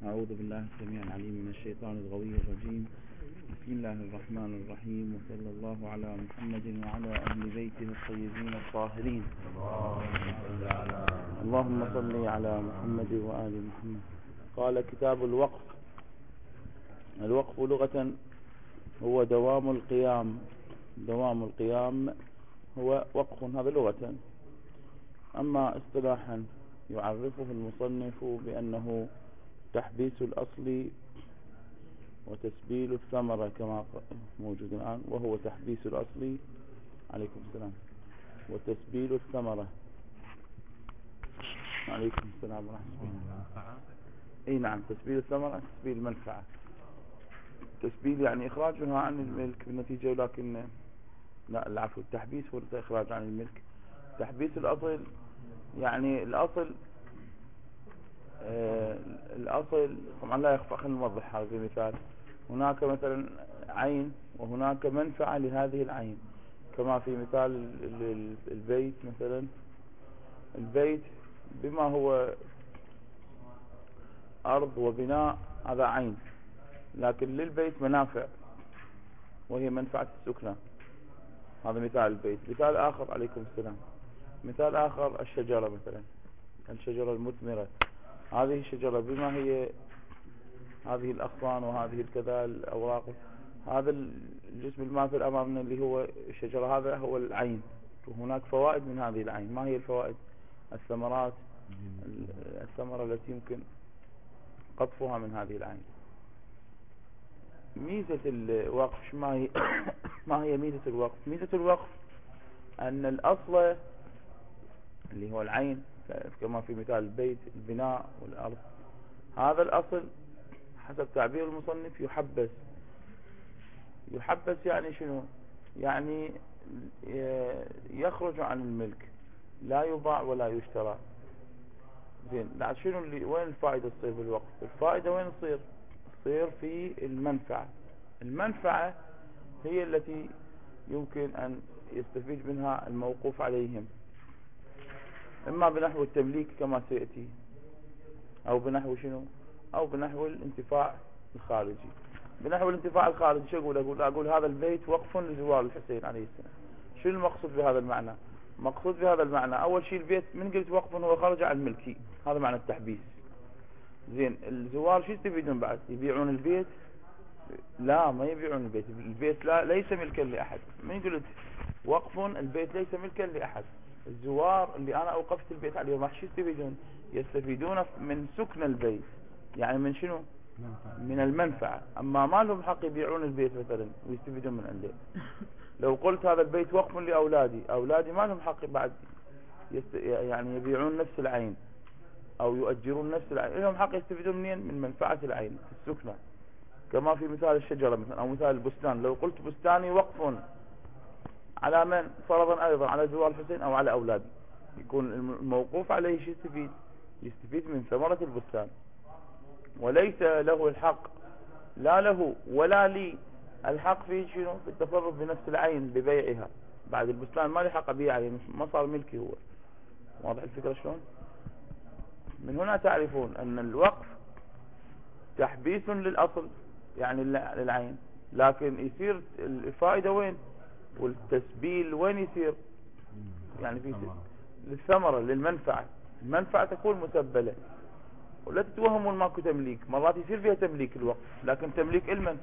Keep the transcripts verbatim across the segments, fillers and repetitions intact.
أعوذ بالله السميع العليم من الشيطان الغوي الرجيم. بسم الله الرحمن الرحيم، وصلى الله على محمد وعلى أهل بيته الطيبين الطاهرين. اللهم صل على محمد وآل محمد. قال كتاب الوقف. الوقف لغة هو دوام القيام، دوام القيام هو وقف، هذا لغة. أما اصطلاحا يعرفه المصنف بأنه تحبيس الأصل وتسبيل الثمرة كما موجود الآن، وهو تحبيس الأصل عليكم السلام وتسبيل الثمرة عليكم السلام ورحمة الله. اي نعم، تسبيل الثمرة تسبيل المنفعة. تسبيل يعني إخراجها عن الملك بالنتيجة، ولكن لا العفو، التحبيس هو إخراج عن الملك. تحبيس الأصل يعني الأصل آه الأصل طبعا لا يخفى. خلينا نوضح هذا بمثال. هناك مثلا عين وهناك منفعة لهذه العين، كما في مثال البيت مثلا. البيت بما هو أرض وبناء هذا عين، لكن للبيت منافع وهي منفعة السكنة. هذا مثال البيت. مثال آخر عليكم السلام، مثال آخر الشجرة مثلا، الشجرة المثمرة. هذه الشجرة بما هي هذه الأغصان وهذه الكذا الأوراق، هذا الجسم الماثل أمامنا اللي هو الشجرة، هذا هو العين. وهناك فوائد من هذه العين. ما هي الفوائد؟ الثمرات، الثمرة التي يمكن قطفها من هذه العين. ميزة الوقف ما هي؟ ما هي ميزة الوقف؟ ميزة الوقف أن الأصل اللي هو العين، كما في مثال البيت البناء والأرض، هذا الأصل حسب تعبير المصنف يحبس. يحبس يعني شنو؟ يعني يخرج عن الملك، لا يباع ولا يشترى. زين، لا شنو اللي وين الفائدة تصير بالوقف؟ الفائدة وين تصير؟ تصير في المنفعة. المنفعة هي التي يمكن أن يستفيد منها الموقوف عليهم، إما بنحو التمليك كما سيأتي، أو بنحو شنو؟ أو بنحو الانتفاع الخارجي. بنحو الانتفاع الخارجي شو أقول؟ أقول أقول هذا البيت وقف لزوال الحسين عليه السلام. شو المقصود بهذا المعنى؟ مقصود بهذا المعنى أول شيء البيت من قلت وقف هو خرج عن ملكي، هذا معنى التحبيس. زين، الزوار شو يستفيدون بعد؟ يبيعون البيت؟ لا، ما يبيعون البيت. البيت لا ليس ملكا لأحد. من قلت وقف البيت ليس ملكا لأحد. الزوار اللي أنا أوقفت البيت عليهم راح شو يستفيدون؟ يستفيدون من سكن البيت، يعني من شنو؟ من المنفعة. أما ما لهم حق يبيعون البيت مثلا ويستفيدون من عنده. لو قلت هذا البيت وقف لأولادي، أولادي ما لهم حق بعد يست... يعني يبيعون نفس العين أو يؤجرون نفس العين. لهم حق يستفيدون منين؟ من منفعة العين في السكنة، كما في مثال الشجرة مثلا، أو مثال البستان. لو قلت بستاني وقف على من؟ فرضا أيضا على زوال الحسين أو على أولادي، يكون الموقوف عليه شو يستفيد؟ يستفيد من ثمرة البستان، وليس له الحق، لا له ولا لي الحق في شنو؟ في التصرف بنفس العين ببيعها. بعد البستان ما له حق أبيع عليه، ما صار ملكي هو. واضح الفكرة شلون؟ من هنا تعرفون أن الوقف تحبيس للأصل يعني للعين، لكن يصير الفائدة وين؟ والتسبيل وين يصير؟ يعني في للثمرة، للمنفعة. المنفعة تكون مسبلة، ولا تتوهمون ماكو تمليك. مرات يصير فيها تمليك الوقف، لكن تمليك المن؟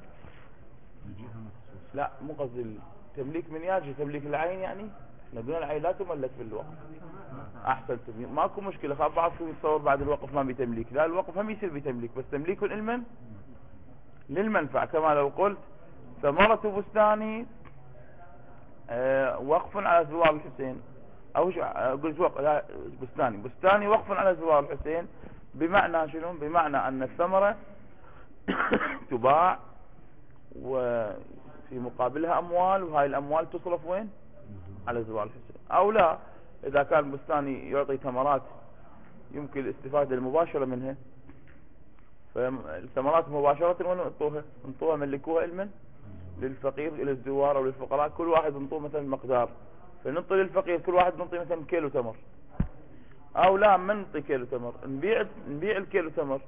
لا، مو قصدي تمليك من ياجي تمليك العين. يعني نقول العين لا تملك بالوقف. احسن تمليك، ماكو مشكلة. خاف بعضكم يتصور بعد الوقف ما بتمليك. لا، الوقف هم يصير بتمليك، بس تمليك المن للمنفعة. كما لو قلت ثمرة بستاني أه وقف على زوار الحسين، او قلت وقف بستاني بستاني وقف على زوار الحسين، بمعنى شنو؟ بمعنى ان الثمرة تباع وفي مقابلها اموال، وهاي الاموال تصرف وين؟ على زوار الحسين. او لا، اذا كان بستاني يعطي ثمرات يمكن الاستفادة المباشرة منها، فالثمرات مباشرة وين انطوها؟ انطوها ملكوها المن؟ للفقير، الى الزوار او للفقراء. كل واحد انطوه مثلا مقدار، فننطي للفقير كل واحد ننطي مثلا كيلو تمر. او لا، ما ننطي كيلو تمر، نبيع نبيع الكيلو تمر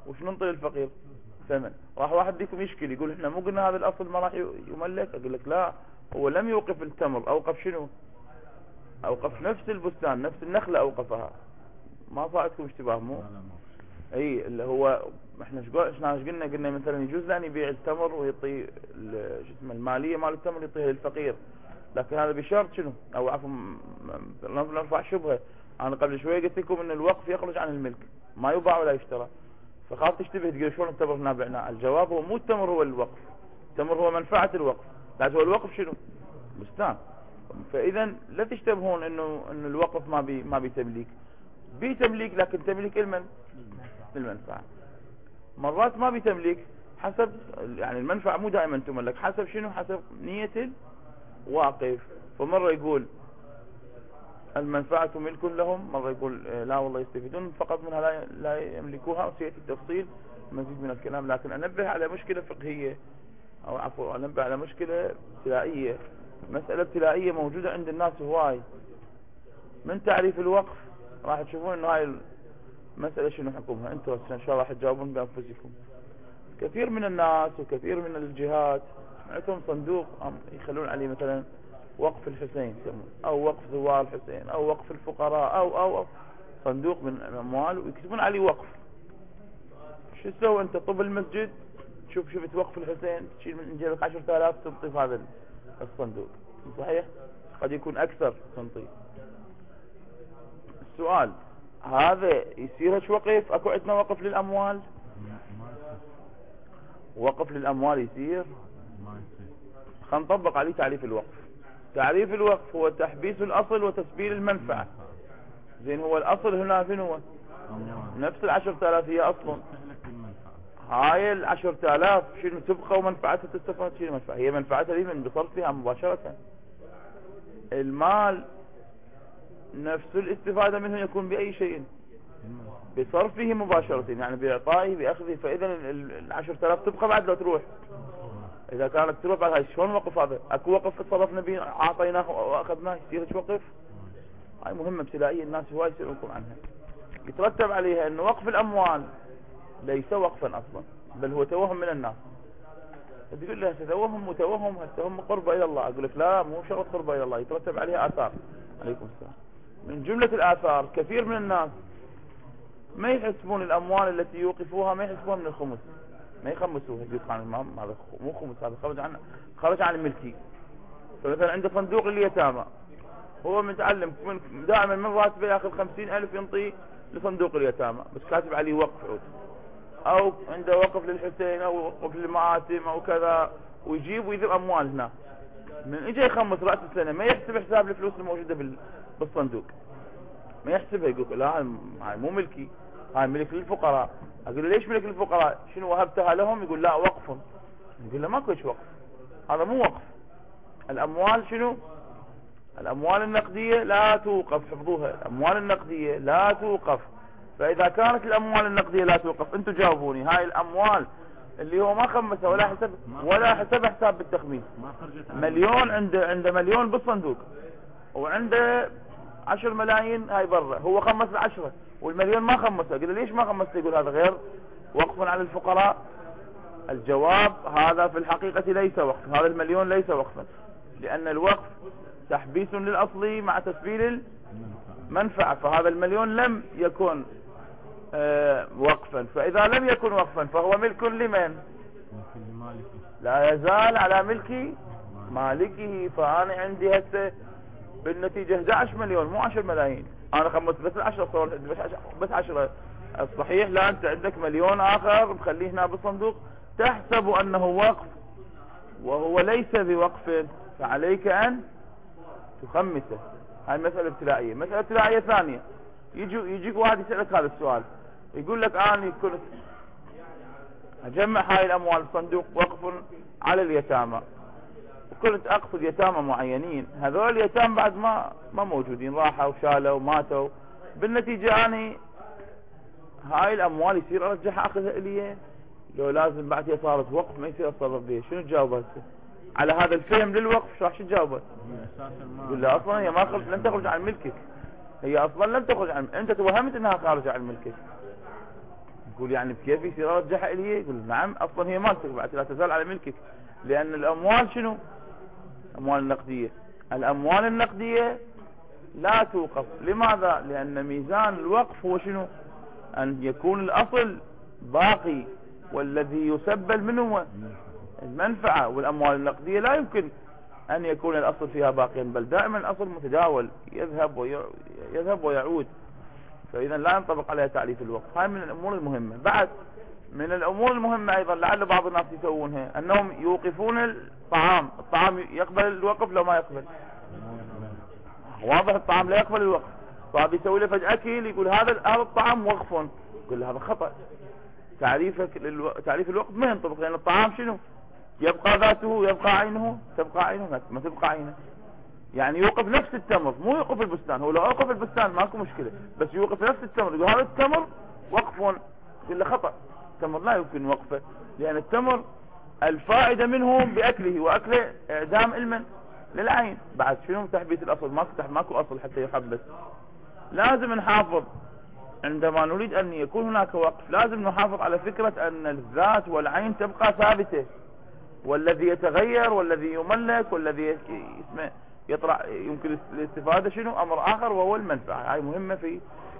وش ننطي للفقير؟ ثمن. راح واحد فيكم يشكي يقول احنا مو قلنا هذا الاصل ما راح يملك؟ اقول لك لا، هو لم يوقف التمر، اوقف شنو؟ اوقف نفس البستان، نفس النخلة اوقفها. ما صارتكم اشتباه؟ مو اي اللي هو احنا ايش قلنا؟ قلنا مثلا يجوز له ان يبيع التمر ويعطي شو اسمه الماليه مال التمر يعطيها للفقير، لكن هذا بشرط شنو؟ او عفوا نرفع شبهه. انا قبل شويه قلت لكم ان الوقف يخرج عن الملك، ما يباع ولا يشترى. فخاف تشتبه تقول شلون التمر هنا بعناه؟ الجواب هو مو التمر هو الوقف، التمر هو منفعه الوقف، لكن هو الوقف شنو؟ بستان. فاذا لا تشتبهون انه انه الوقف ما بي ما بتمليك، بتمليك لكن تمليك المن المنفعه. مرات ما بتمليك حسب يعني المنفعه مو دائما تملك، حسب شنو؟ حسب نيه الواقف. فمره يقول المنفعه ملك لهم، مره يقول لا والله يستفيدون فقط منها لا لا يملكوها، وسياتي التفصيل مزيد من الكلام. لكن انبه على مشكله فقهيه، او عفوا انبه على مشكله ابتلائيه، مساله ابتلائيه موجوده عند الناس هواي. من تعريف الوقف راح تشوفون انه هاي المساله شنو حكمها، انتم ان شاء الله راح تجاوبون بانفسكم. كثير من الناس وكثير من الجهات عندهم صندوق يخلون عليه مثلا وقف الحسين يسمون، او وقف زوار الحسين، او وقف الفقراء، او او, أو صندوق من الاموال ويكتبون عليه وقف. شو تسوي انت؟ طب المسجد شوف شفت وقف الحسين تشيل من جيبك عشرة آلاف تنطي في هذا الصندوق، صحيح؟ قد يكون اكثر تنطي. السؤال هذا يصيرش وقف؟ اكو عندنا وقف للاموال؟ وقف للاموال يصير؟ خلينا نطبق عليه تعريف الوقف. تعريف الوقف هو تحبيس الاصل وتسبيل المنفعه. زين هو الاصل هنا فين هو؟ نفس العشرة آلاف هي اصلا، هاي العشرة آلاف شنو تبقى ومنفعتها تستفاد؟ شنو منفعة؟ هي منفعتها دي من بصرفها مباشرة. المال نفس الاستفادة منه يكون بأي شيء؟ بصرفه مباشرة، يعني بإعطائه بأخذه. فإذا العشرة آلاف تبقى بعد لو تروح. إذا كانت تروح بعد هاي شلون وقف هذا؟ أكو وقف تصرفنا به أعطيناه وأخذناه يصير وقف؟ هاي مهمة ابتلائية الناس هواي يسألونكم عنها. يترتب عليها أن وقف الأموال ليس وقفا أصلا، بل هو توهم من الناس. تقول له توهم وتوهم هم قربة إلى الله. أقول لك لا، مو شرط قربة إلى الله، يترتب عليها آثار. عليكم السلام. من جملة الآثار كثير من الناس ما يحسبون الأموال التي يوقفوها، ما يحسبون من الخمس، ما يخمسوها. يقول هذا مو خمس، هذا خرج عن خرج عن الملكي. فمثلا عنده صندوق لليتامى، هو متعلم من دائما من راتبه ياخذ خمسين ألف ينطي لصندوق اليتامى، بس كاتب عليه وقف عود، او عنده وقف للحسين او وقف للمآتم او كذا، ويجيب ويذب اموال هنا. من اجى يخمس رأس السنة ما يحسب حساب الفلوس الموجودة بالصندوق، ما يحسبها. يقول لا هاي مو ملكي، هاي ملك للفقراء. اقول له ليش ملك للفقراء؟ شنو وهبتها لهم؟ يقول لا وقف. يقول له ماكو وقف، هذا مو وقف. الاموال شنو؟ الاموال النقدية لا توقف، حفظوها، الاموال النقدية لا توقف. فاذا كانت الاموال النقدية لا توقف، انتم جاوبوني، هاي الاموال اللي هو ما خمسها ولا حسب ولا حسب حساب بالتخميس، مليون عنده عنده مليون بالصندوق وعنده عشر ملايين هاي برا، هو خمس العشرة والمليون ما خمسها. قال ليش ما خمسها؟ يقول هذا غير وقف على الفقراء. الجواب هذا في الحقيقة ليس وقف، هذا المليون ليس وقفا، لأن الوقف تحبيس للأصل مع تسبيل المنفعة، فهذا المليون لم يكن آه وقفا. فإذا لم يكن وقفا فهو ملك لمن؟ لا يزال على ملك مالكه. فأنا عندي هسه بالنتيجة احد عشر مليون مو عشر ملايين، أنا خمس بس العشرة صور بس عشرة. الصحيح لا، أنت عندك مليون آخر مخليه هنا بالصندوق تحسب أنه وقف وهو ليس بوقف، فعليك أن تخمسه. هاي مسألة ابتلائية. مسألة ابتلائية ثانية، يجي يجيك واحد يسألك هذا السؤال، يقول لك أنا كنت أجمع هاي الأموال صندوق وقف على اليتامى، وكنت أقصد يتامى معينين، هذول اليتامى بعد ما ما موجودين، راحوا وشالوا وماتوا، بالنتيجة أنا هاي الأموال يصير أرجعها أخذها إلي، لو لازم بعد هي صارت وقف ما يصير أتصرف بها؟ شنو تجاوب هسه على هذا الفهم للوقف؟ راح شو تجاوبه؟ يقول له أصلا هي ما خرج، لن تخرج عن ملكك، هي أصلا لم تخرج عن، أنت توهمت أنها خارجة عن ملكك. يقول يعني بكيف يصير ارجعها الي؟ يقول نعم اصلا هي مالتك بعد لا تزال على ملكك، لان الاموال شنو؟ اموال النقدية، الاموال النقدية لا توقف. لماذا؟ لان ميزان الوقف هو شنو؟ ان يكون الاصل باقي، والذي يسبل منه المنفعة، والاموال النقدية لا يمكن ان يكون الاصل فيها باقيا، بل دائما الاصل متداول يذهب ويذهب ويعود، فاذا لا ينطبق عليها تعريف الوقف. هاي من الامور المهمة. بعد من الامور المهمة ايضا لعل بعض الناس يسوونها، انهم يوقفون الطعام. الطعام يقبل الوقف لو ما يقبل؟ واضح الطعام لا يقبل الوقف، فبيسوي له فجأة اكل يقول هذا هذا الطعام وقف، يقول هذا خطأ. تعريفك للو... تعريف الوقف ما ينطبق، لان الطعام شنو؟ يبقى ذاته، يبقى عينه، تبقى عينه، ما تبقى عينه. يعني يوقف نفس التمر، مو يوقف البستان. هو لو اوقف البستان ماكو مشكلة، بس يوقف نفس التمر يقول هذا التمر وقف، يقول له خطأ، التمر لا يمكن وقفه، لان التمر الفائدة منه باكله، واكله اعدام المن للعين. بعد شنو تحبيس الاصل؟ ماكو ماكو اصل حتى يحبس. لازم نحافظ عندما نريد ان يكون هناك وقف، لازم نحافظ على فكرة ان الذات والعين تبقى ثابتة، والذي يتغير والذي يملك والذي اسمه يطرح يمكن الاستفادة شنو؟ امر اخر وهو المنفعة. هاي مهمة في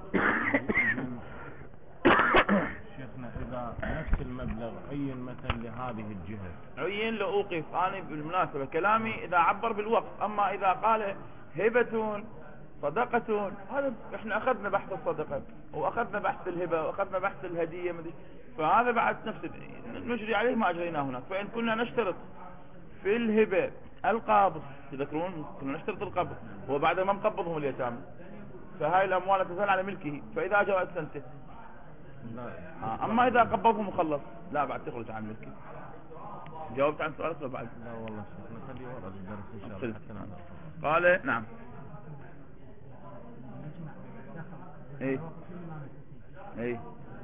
شيخنا اذا نفس المبلغ عين مثلا لهذه الجهة، عين لو اوقف. انا بالمناسبة كلامي اذا عبر بالوقف، اما اذا قال هبة صدقة، هذا احنا اخذنا بحث الصدقة واخذنا بحث الهبة واخذنا بحث الهدية، فهذا بعد نفس نجري عليه ما اجريناه هناك. فان كنا نشترط في الهبة القابض، تذكرون كنا نشترط القبض، وبعد ما نقبضهم اليتامى، فهاي الاموال تزال على ملكه، فاذا جاءت سنته. آه. اما اذا قبضهم وخلص لا بعد تخرج عن ملكه. جاوبت عن سؤالك ولا بعد؟ لا والله شيخنا خلي ورا الدرس ان شاء الله حتى نعرف. قال نعم. ايه ايه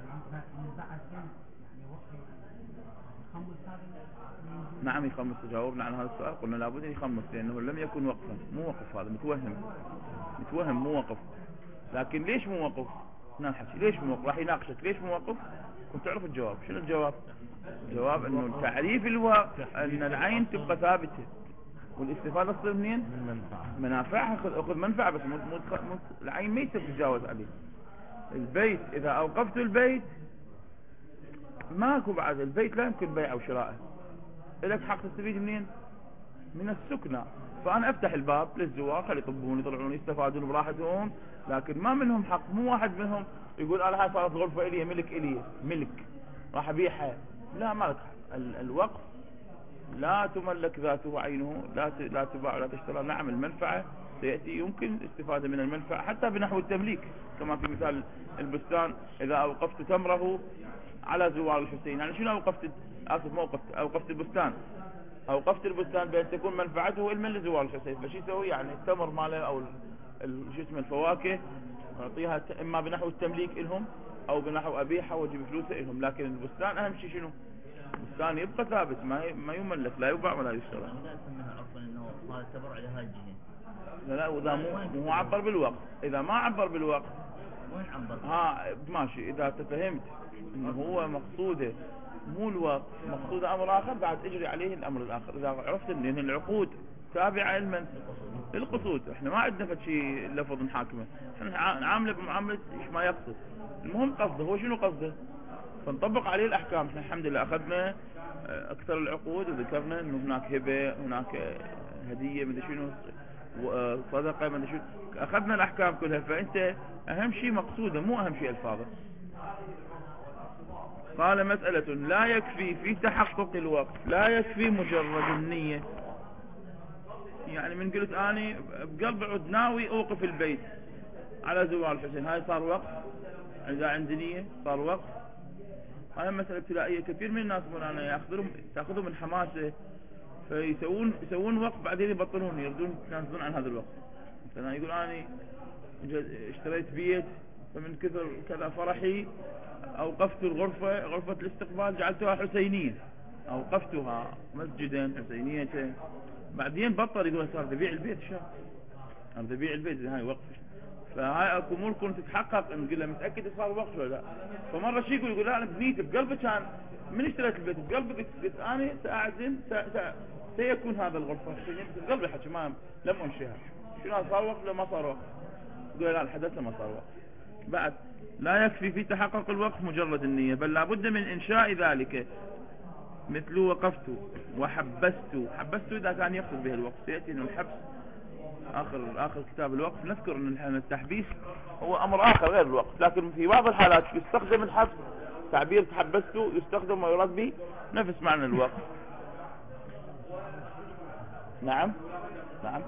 نعم يخمس. جاوبنا عن هذا السؤال، قلنا لابد ان يخمس، لانه لم يكن وقفا، مو وقف، هذا متوهم متوهم مو وقف. لكن ليش مو وقف؟ هنا الحكي ليش مو وقف، راح يناقشك ليش مو وقف. كنت تعرف الجواب. شنو الجواب؟ الجواب انه تعريف الوقف ان العين تبقى ثابته، والاستفاده تصير منين؟ من منفعة، منافعها. اخذ منفعه، بس مو مو العين ما يصير تتجاوز عليه. البيت اذا اوقفت البيت ماكو بعد، البيت لا يمكن بيعه وشراءه، لك حق تستفيد منين؟ من السكنة. فانا افتح الباب للزوار، خلي يطبون يطلعون يستفادون براحتهم، لكن ما منهم حق. مو واحد منهم يقول انا هاي صارت غرفة الي ملك الي ملك راح ابيعها، لا مالك حق. الوقف لا تملك ذاته عينه، لا لا تباع ولا تشترى. نعم المنفعة سيأتي، يمكن الاستفادة من المنفعة حتى بنحو التمليك، كما في مثال البستان اذا اوقفت تمره على زوار الحسين. يعني شنو اوقفت؟ اسف ما اوقفت، اوقفت البستان، اوقفت البستان بان تكون منفعته علما لزوار الحسين. فشي يسوي؟ يعني التمر ماله او شو اسمه الفواكه اعطيها اما بنحو التمليك لهم او بنحو ابيعها واجيب فلوسه لهم، لكن البستان اهم شيء شنو؟ البستان يبقى ثابت، ما ما يملك، لا يباع ولا يشترى. لا اسمها عفوا انه هذا التبرع لهاي الجهه. لا لا، واذا مو مو عبر بالوقت، اذا ما عبر بالوقت وين عبر؟ ها ماشي. اذا تفهمت انه هو مقصوده مو الوقت، مقصوده امر اخر، بعد اجري عليه الامر الاخر. اذا عرفت ان العقود تابعه لمن؟ للقصود. احنا ما عندنا شيء لفظ نحاكمه، احنا نعامله بمعامله ايش ما يقصد. المهم قصده هو شنو قصده، فنطبق عليه الاحكام. احنا الحمد لله اخذنا اكثر العقود وذكرنا انه هناك هبه، هناك هديه، مدري شنو، صدقه، مدري شنو، اخذنا الاحكام كلها. فانت اهم شيء مقصوده، مو اهم شيء الفاظه. قال مسألة لا يكفي في تحقق الوقت، لا يكفي مجرد النية. يعني من قلت اني بقلب عود ناوي اوقف البيت على زوار الحسين، هاي صار وقف. اذا عندي نية صار وقف. هاي مسألة ابتلائية. كثير من الناس مولانا ياخذهم تاخذهم من حماسه، فيسوون يسوون وقف بعدين يبطلون، يردون يتنازلون عن هذا الوقف. مثلا يقول اني اشتريت بيت فمن كثر كذا فرحي اوقفت الغرفة، غرفة الاستقبال جعلتها حسينية، اوقفتها مسجدا حسينية. بعدين بطل، يقول صار ببيع البيت، شا صار ببيع البيت، هاي وقف. فهاي اكو امور كنت تتحقق نقول له متاكد صار وقف ولا لا. فمره شي يقول يقول لا انا بنيتي بقلبي كان من اشتريت البيت بقلبي قلت, قلت انا ساعزم سا سيكون هذا الغرفه بقلبي حكي ما لم انشئها. شنو صار وقف ولا ما صار وقف؟ يقول لا الحدث ما صار وقف. بعد لا يكفي في تحقق الوقف مجرد النية بل لابد من انشاء ذلك مثل وقفت وحبست. حبست اذا كان يقصد به الوقف. سياتي انه الحبس اخر اخر كتاب الوقف نذكر ان التحبيس هو امر اخر غير الوقف، لكن في بعض الحالات يستخدم الحبس تعبير تحبست يستخدم ويراد به نفس معنى الوقف. نعم نعم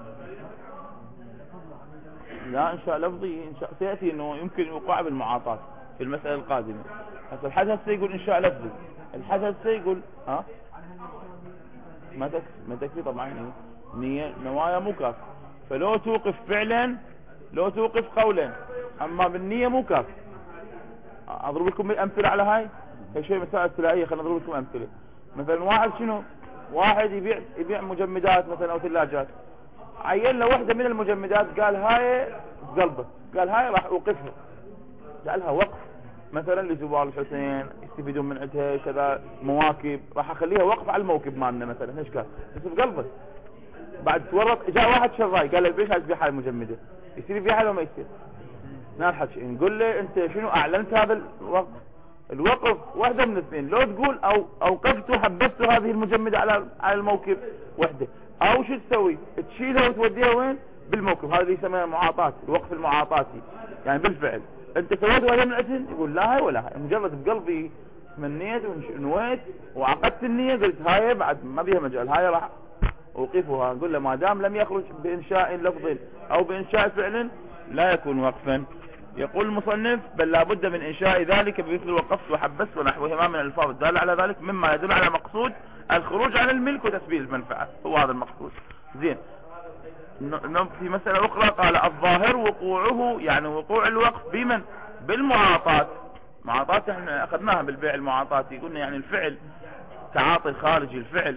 لا انشاء لفظي انشاء سياتي انه يمكن الوقوع بالمعاطاة في المسألة القادمة. هسه الحدث سيقول انشاء لفظي، الحدث سيقول ها ما تكفي ما تكفي طبعا نية نوايا مو كاف. فلو توقف فعلا لو توقف قولا، اما بالنية مو كاف. اضرب لكم امثله على هاي هي شيء مسائل ثنائيه. خلينا نضرب لكم امثله. مثلا واحد شنو واحد يبيع يبيع مجمدات مثلا او ثلاجات، عين له واحده من المجمدات قال هاي قلبه، قال هاي راح اوقفها، جعلها وقف مثلا لزوار الحسين يستفيدون من عندها كذا مواكب، راح اخليها وقف على الموكب مالنا مثلا. ايش قال بس بقلبه. بعد تورط جاء واحد شراي قال له بيش عايز تبيع هاي المجمده، يصير يبيعها لو ما يصير؟ نالحكي نقول له انت شنو اعلنت هذا الوقف. الوقف واحده من الاثنين، لو تقول او اوقفت وحبست هذه المجمده على على الموكب وحده، او شو تسوي تشيلها وتوديها وين بالموكب. هذا اللي يسمى معاطاه، الوقف المعاطاتي يعني بالفعل انت سويت ولا من عدل يقول لا هاي ولا هاي، مجرد بقلبي تمنيت ونويت وعقدت النية قلت هاي بعد ما بيها مجال هاي راح اوقفها. نقول له ما دام لم يخرج بانشاء لفظ او بانشاء فعل لا يكون وقفا. يقول المصنف بل لا بد من انشاء ذلك بمثل وقفت وحبست ونحوهما من الالفاظ الداله على ذلك مما يدل على مقصود الخروج عن الملك وتسبيل المنفعه، هو هذا المقصود. زين في مسألة أخرى قال الظاهر وقوعه يعني وقوع الوقف بمن بالمعاطاة. معاطاة احنا أخذناها بالبيع المعاطاتي، قلنا يعني الفعل تعاطي الخارجي الفعل.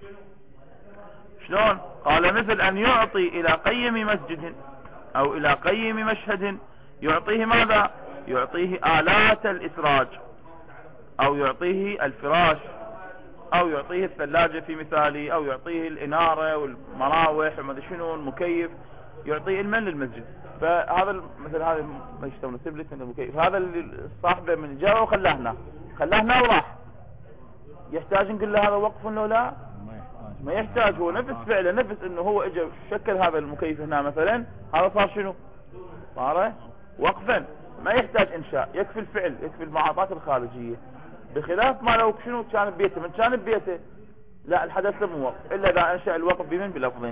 شلون؟ قال مثل أن يعطي إلى قيم مسجد أو إلى قيم مشهد يعطيه ماذا؟ يعطيه آلات الإسراج أو يعطيه الفراش او يعطيه الثلاجة في مثالي او يعطيه الانارة والمراوح وما ادري شنو المكيف، يعطيه المن للمسجد. فهذا مثلا هذا ما يشتغل سبلت من المكيف، هذا اللي صاحبه من جاء وخلاه هنا خلاه هنا وراح، يحتاج نقول له هذا وقف ولا لا؟ ما يحتاج، هو نفس فعله نفس انه هو اجى شكل هذا المكيف هنا مثلا، هذا صار شنو؟ صار وقفا، ما يحتاج انشاء، يكفي الفعل يكفي المعاطاة الخارجية. بخلاف ما لو شنو كان ببيته، من كان ببيته لا الحدث مو وقف الا اذا انشأ الوقف بمن بلفظ.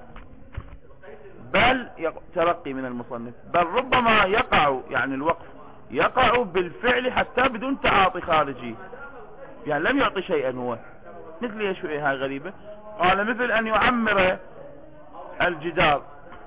بل ترقي من المصنف بل ربما يقع يعني الوقف يقع بالفعل حتى بدون تعاطي خارجي، يعني لم يعطي شيئا هو. مثل ايش هاي غريبة؟ قال مثل ان يعمر الجدار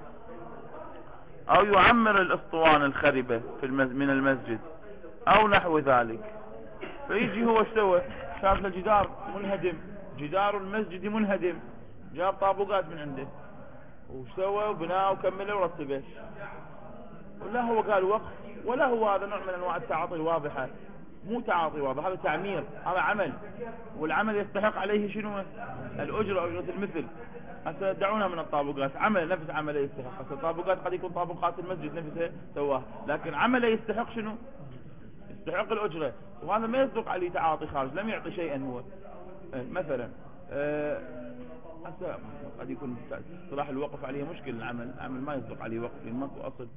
او يعمر الاسطوانة الخربة في المز... من المسجد او نحو ذلك. فيجي هو اشتوى شاف له جدار منهدم، جدار المسجد منهدم، جاب طابقات من عنده وسوى وبناه وكمله ورتبه، ولا هو قال وقف ولا هو هذا نوع من انواع التعاطي الواضحة. مو تعاطي واضح، هذا تعمير، هذا عمل، والعمل يستحق عليه شنو؟ الاجرة اجرة المثل. هسه دعونا من الطابقات، عمل نفس عمله يستحق. هسه الطابقات قد يكون طابقات المسجد نفسها سواها، لكن عمله يستحق شنو؟ يستحق الأجرة، وهذا ما يصدق عليه تعاطي خارج، لم يعطي شيئا هو. مثلا هسه قد يكون اصطلاح الوقف عليه مشكل، العمل العمل ما يصدق عليه وقف لأن ماكو أصل.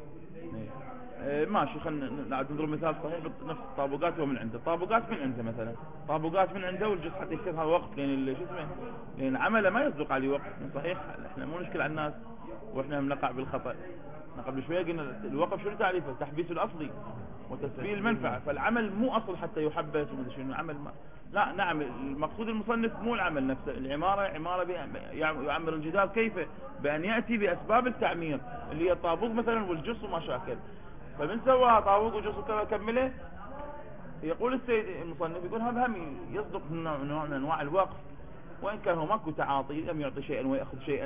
ماشي خلينا نضرب مثال صحيح نفس الطابقات هو من عنده، طابقات من عنده مثلا طابقات من عنده والجزء حتى يصير هذا وقف لأن شو اسمه لأن عمله ما يصدق عليه وقف. صحيح احنا مو نشكل على الناس واحنا بنقع بالخطأ. قبل شوية قلنا الوقف شنو تعريفه؟ تحبيس الأصلي وتسبيل المنفعة، فالعمل مو أصل حتى يحبس ومدري شنو عمل ما... لا نعم المقصود المصنف مو العمل نفسه، العمارة عمارة بي... يعمر الجدار كيف؟ بأن يأتي بأسباب التعمير اللي هي الطابوق مثلا والجص وما شاكل. فمن سواها طابوق وجص وكمله يقول السيد المصنف يقول هذا هم يصدق نوع من انواع الوقف، وان كان هو ماكو تعاطي، لم يعطي شيئا ويأخذ شيئا،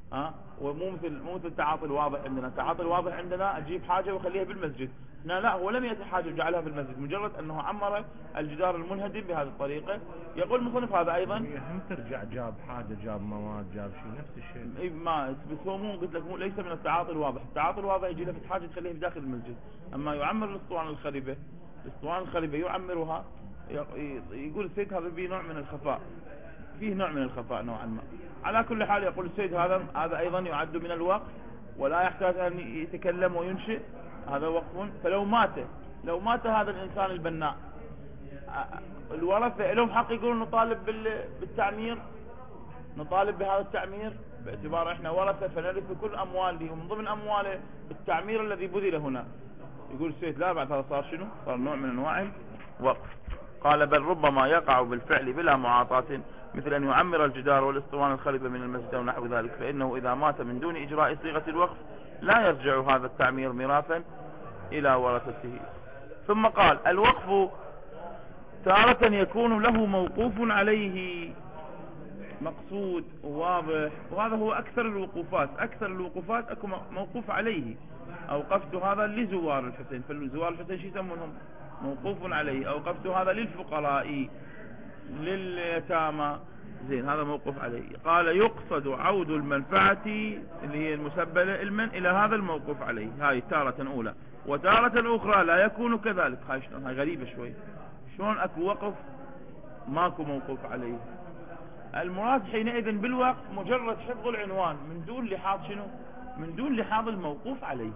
ها ومو مثل مو مثل التعاطي الواضح عندنا. التعاطي الواضح عندنا اجيب حاجه واخليها بالمسجد، هنا لا، هو لم ياتي حاجه وجعلها بالمسجد، مجرد انه عمر الجدار المنهدم بهذه الطريقه. يقول المصنف هذا ايضا هم ترجع جاب حاجه، جاب مواد، جاب شيء نفس الشيء. ما بس هو مو قلت لك مو ليس من التعاطي الواضح. التعاطي الواضح يجي له في حاجه تخليه بداخل المسجد، اما يعمر الاسطوانه الخريبه، الاسطوانه الخريبه يعمرها، يقول السيد هذا فيه نوع من الخفاء، فيه نوع من الخفاء نوعا ما. على كل حال يقول السيد هذا هذا ايضا يعد من الوقف ولا يحتاج ان يتكلم وينشئ، هذا وقف. فلو مات لو مات هذا الانسان البناء، الورثه لهم حق يقولون نطالب بالتعمير، نطالب بهذا التعمير باعتبار احنا ورثه فنرث كل امواله، ومن ضمن امواله التعمير الذي بذل هنا. يقول السيد لا، بعد هذا صار شنو؟ صار نوع من انواع الوقف. قال بل ربما يقع بالفعل بلا معاطاة، مثل أن يعمر الجدار والاسطوانة الخربة من المسجد أو نحو ذلك، فإنه إذا مات من دون إجراء صيغة الوقف لا يرجع هذا التعمير ميراثا إلى ورثته. ثم قال الوقف تارة يكون له موقوف عليه مقصود واضح، وهذا هو أكثر الوقوفات. أكثر الوقوفات أكو موقوف عليه. أوقفت هذا لزوار الحسين، فالزوار الحسين شو يسمونهم؟ موقوف عليه. أوقفت هذا للفقراء لليتامى، زين هذا موقوف عليه. قال يقصد عود المنفعة اللي هي المسبلة المن إلى هذا الموقوف عليه، هاي تارة أولى. وتارة أخرى لا يكون كذلك. هاي شلون؟ هاي غريبة شوي، شلون أكو وقف ماكو موقوف عليه؟ المراد حينئذ بالوقف مجرد حفظ العنوان من دون لحاظ شنو؟ من دون لحاظ الموقوف عليه.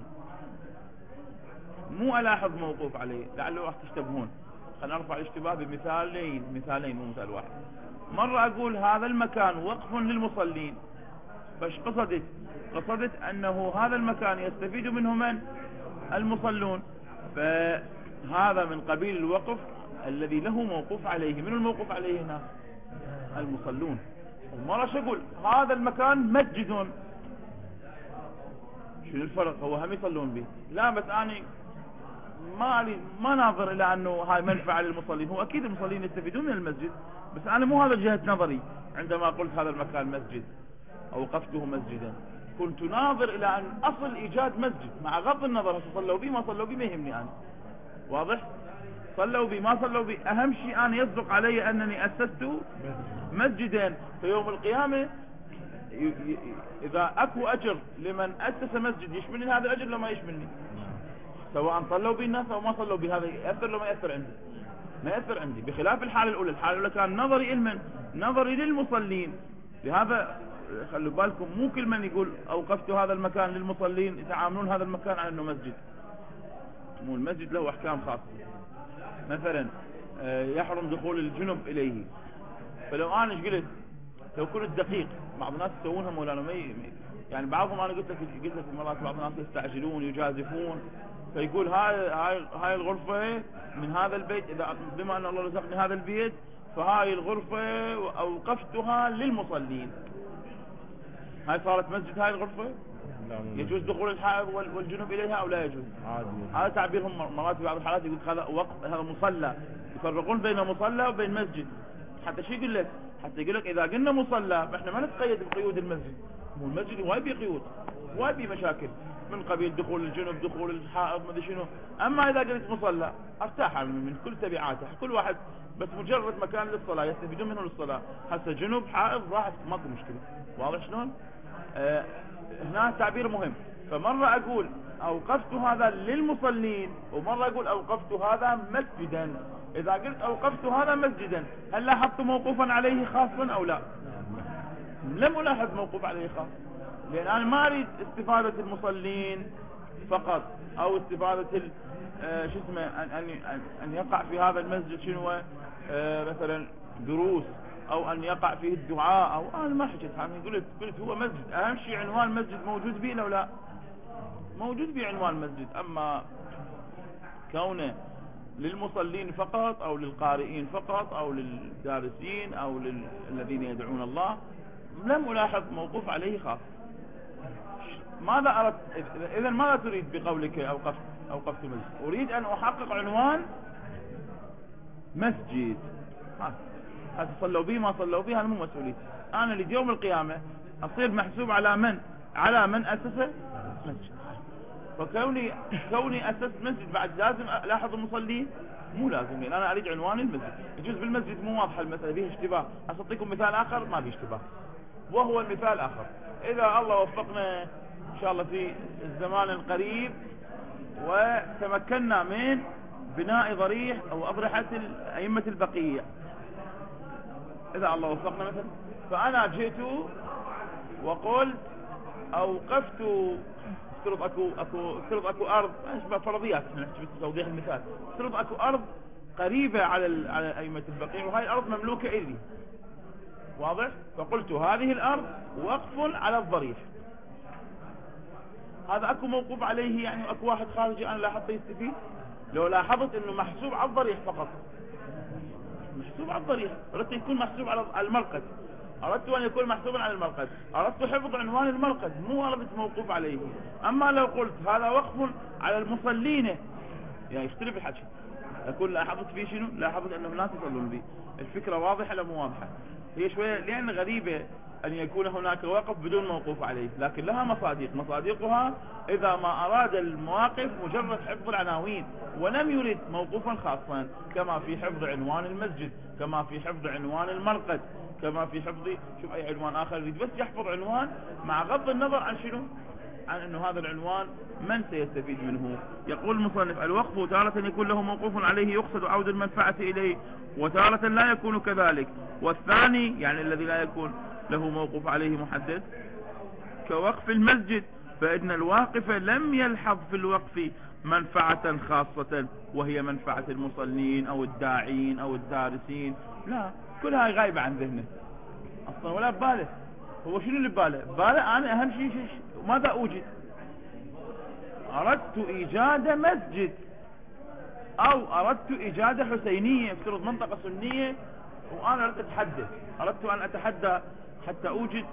مو ألاحظ موقوف عليه لعله راح تشتبهون. خلينا نرفع الاشتباه بمثالين، مثالين مو مثال واحد. مرة أقول هذا المكان وقف للمصلين، فايش قصدت؟ قصدت أنه هذا المكان يستفيد منه من؟ المصلون، فهذا من قبيل الوقف الذي له موقوف عليه. من الموقوف عليه هنا؟ المصلون. ومرة أقول هذا المكان مسجد، شنو الفرق؟ هو هم يصلون به، لا بس أنا ما ما ناظر إلى أنه هاي منفعة للمصلين. هو أكيد المصلين يستفيدون من المسجد، بس أنا مو هذا جهة نظري. عندما قلت هذا المكان مسجد أو وقفته مسجدا، كنت ناظر إلى أن أصل إيجاد مسجد، مع غض النظر صلوا به ما صلوا به ما يهمني أنا. واضح؟ صلوا به ما صلوا به، أهم شيء أنا يصدق علي أنني أسست مسجدا في يوم القيامة. إذا أكو أجر لمن أسس مسجد يشملني هذا الأجر لما يشملني، سواء صلوا به الناس أو ما صلوا به، هذا يأثر لو ما يأثر عندي؟ ما يأثر عندي. بخلاف الحالة الأولى، الحالة الأولى كان نظري إلمن؟ نظري للمصلين. لهذا خلوا بالكم مو كل من يقول أوقفت هذا المكان للمصلين يتعاملون هذا المكان على أنه مسجد. مو المسجد له أحكام خاصة. مثلا يحرم دخول الجنب إليه، فلو أنا ايش قلت؟ لو كنت دقيق، بعض الناس يسوونها مولانا مي يعني بعضهم أنا قلت لك قلت لك مرات بعض الناس يستعجلون يجازفون، فيقول هاي هاي هاي الغرفة من هذا البيت، إذا بما أن الله رزقني هذا البيت فهاي الغرفة أوقفتها للمصلين. هاي صارت مسجد هاي الغرفة؟ يجوز دخول الحائض والجنوب إليها أو لا يجوز؟ هذا تعبيرهم مرات في بعض الحالات يقول هذا وقف، هذا مصلى. يفرقون بين مصلى وبين مسجد. حتى شو يقول لك؟ حتى يقول لك إذا قلنا مصلى فإحنا ما نتقيد بقيود المسجد. مو المسجد وايد بيه قيود، وايد بيه مشاكل من قبيل دخول الجنوب، دخول الحائض، ما ادري شنو. أما إذا قلت مصلى ارتاح من كل تبعاته، كل واحد بس مجرد مكان للصلاة يستفيدون منه للصلاة. هسه جنوب حائض راحت ماكو مشكلة. واضح شلون؟ آه هنا تعبير مهم. فمرة أقول أوقفت هذا للمصلين، ومرة أقول أوقفت هذا مسجدا. إذا قلت أوقفت هذا مسجدا هل لاحظت موقوفا عليه خاصا أو لا؟ لم ألاحظ موقوف عليه خاص، لأن أنا ما أريد استفادة المصلين فقط، أو استفادة آه شو اسمه أن, أن, أن يقع في هذا المسجد شنو آه مثلا دروس، أو أن يقع فيه الدعاء، أو أنا ما حكيت عنه. قلت قلت هو مسجد، أهم شيء عنوان المسجد موجود به أو لا؟ موجود به عنوان المسجد. أما كونه للمصلين فقط أو للقارئين فقط أو للدارسين أو للذين يدعون الله، لم ألاحظ موقوف عليه خاص. ماذا أردت إذا؟ ماذا تريد بقولك أوقفت أوقفت مسجد؟ أريد أن أحقق عنوان مسجد. هذا صلوا به ما صلوا به هذا مو مسؤوليتي. أنا لدي يوم القيامة أصير محسوب على من؟ على من أسس مسجد. فكوني كوني أسست مسجد بعد لازم ألاحظ المصلين؟ مو لازم، لأن أنا أريد عنوان المسجد. يجوز بالمسجد مو واضحة المسألة، فيه اشتباه. أعطيكم مثال آخر ما فيه اشتباه، وهو المثال الآخر. إذا الله وفقنا إن شاء الله في الزمان القريب وتمكنا من بناء ضريح أو أضرحة أئمة البقية، إذا الله وفقنا مثلا، فأنا جئت وقلت أوقفت، افترض أكو أكو افترض أكو أرض، أشبه فرضيات نحكي بتوضيح المثال، افترض أكو أرض قريبة على ال... على أئمة البقية، وهاي الأرض مملوكة إلي، واضح؟ فقلت هذه الأرض وقف على الضريح، هذا أكو موقوف عليه يعني، أكو واحد خارجي أنا لاحظت يستفيد؟ لو لاحظت إنه محسوب على الضريح فقط، محسوب على الضريح، أردت يكون محسوب على المرقد، أردت أن يكون محسوبا على المرقد، أردت حفظ عنوان المرقد، مو أردت موقوف عليه. أما لو قلت هذا وقف على المصلين يعني يختلف الحكي، أقول لاحظت فيه شنو؟ لاحظت أنهم لا تصلون به. الفكرة واضحة لا مو واضحة؟ هي شوية لأن غريبة أن يكون هناك وقف بدون موقوف عليه، لكن لها مصادق، مصادقها إذا ما أراد المواقف مجرد حفظ العناوين ولم يرد موقوفا خاصا، كما في حفظ عنوان المسجد، كما في حفظ عنوان المرقد، كما في حفظ شوف أي عنوان آخر يريد بس يحفظ عنوان مع غض النظر عن شنو؟ عن أنه هذا العنوان من سيستفيد منه. يقول المصنف الوقف تارة يكون له موقوف عليه يقصد عود المنفعة إليه، وتارة لا يكون كذلك. والثاني يعني الذي لا يكون له موقوف عليه محدد كوقف المسجد، فإن الواقف لم يلحظ في الوقف منفعة خاصة وهي منفعة المصلين أو الداعين أو الدارسين، لا، كلها غايبة عن ذهنه أصلا ولا بباله. هو شنو اللي بباله؟ بباله أنا أهم شيء ماذا أوجد؟ أردت إيجاد مسجد أو أردت إيجاد حسينية، افترض منطقة سنية وأنا أردت أتحدى، أردت أن أتحدى حتى أوجد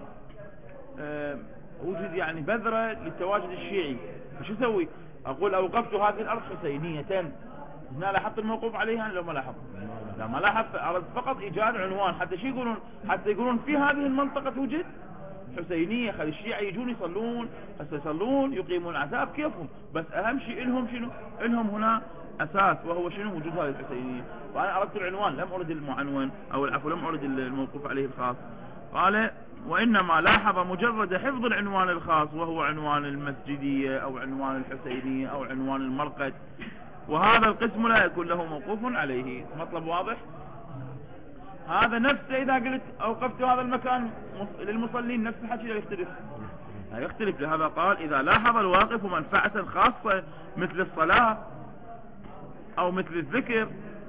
أوجد يعني بذرة للتواجد الشيعي، فشو أسوي؟ أقول أوقفت هذه الأرض حسينية، هنا لاحظت الموقوف عليها لو ما لاحظت؟ لا ما لاحظت، أردت فقط إيجاد عنوان حتى شو يقولون؟ حتى يقولون في هذه المنطقة توجد حسينية، خلي الشيعة يجون يصلون، هسه يصلون يقيمون عذاب كيفهم، بس أهم شيء إلهم شنو؟ إلهم هنا أساس، وهو شنو؟ وجود هذه الحسينية. وأنا أردت العنوان لم أرد المعنون أو العفو لم أرد الموقوف عليه الخاص. قال وإنما لاحظ مجرد حفظ العنوان الخاص وهو عنوان المسجدية أو عنوان الحسينية أو عنوان المرقد، وهذا القسم لا يكون له موقوف عليه. مطلب واضح؟ هذا نفسه إذا قلت أوقفت هذا المكان للمصلين نفس الحكي لا يختلف، لا يختلف. لهذا قال إذا لاحظ الواقف منفعة خاصة مثل الصلاة أو مثل الذكر،